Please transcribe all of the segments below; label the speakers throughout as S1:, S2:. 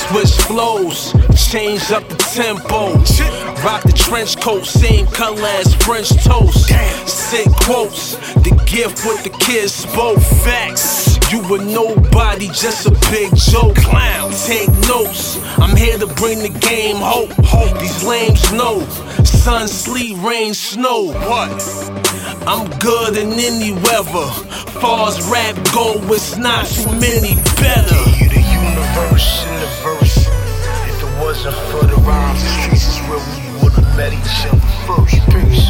S1: Switch flows, change up the tempo. Rock the trench coat, same color as French toast. Sick quotes, the gift with the kids spoke. Facts, you were nobody, just a big joke. Clown, take notes, I'm here to bring the game hope. These lames know, sun, sleet, rain, snow. What? I'm good in any weather. Far as rap go, it's not too many better.
S2: You the universe in the verse. If it wasn't for the rhymes, the streets is where we would've met each other first. Peace.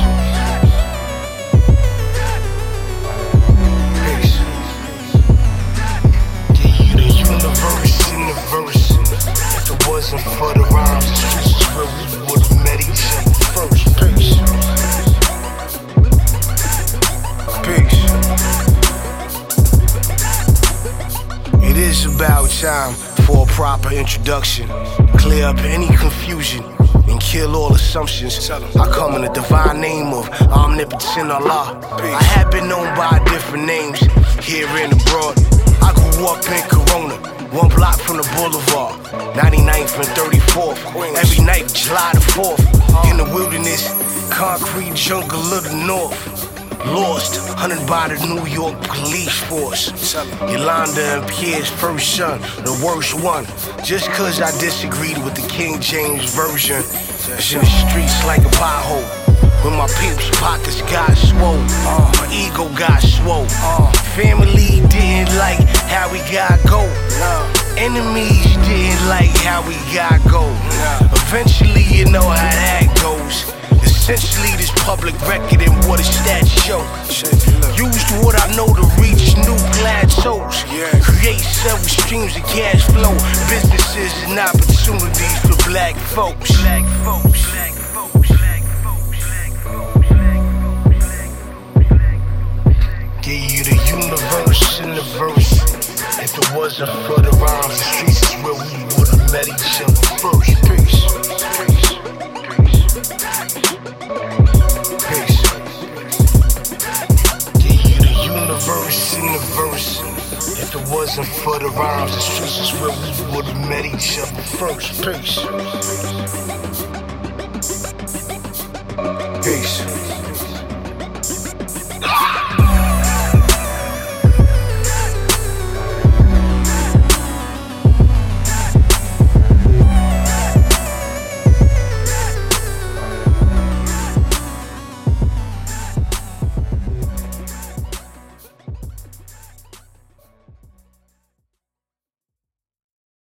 S2: Peace. Yeah, you the universe in the verse. If it wasn't for the rhymes, the streets is where we would've met each other first. Peace. Peace. It is about time for a proper introduction. Clear up any confusion and kill all assumptions. I come in the divine name of omnipotent Allah. I have been known by different names here and abroad. I grew up in Corona, one block from the boulevard, 99th and 34th. Every night, July the 4th, in the wilderness, concrete jungle of the north. Lost, hunted by the New York police force. Yolanda and Pierre's first son, the worst one. Just cause I disagreed with the King James Version. It's in the streets like a pothole. When my peeps' pockets got swole, my ego got swole. Family didn't like how we got go. Enemies didn't like how we got go. Eventually you know how that goes. Essentially this public record and what its stats show. Used what I know to reach new plateaus. Create several streams of cash flow. Businesses and opportunities for black folks. Give you the universe in the verse. If it wasn't for the rhymes, the streets is where we would've met each other first. Peace. Peace. Give you the universe in the verse. If it wasn't for the rhymes, the streets is where we would've met each other first. Peace. Peace.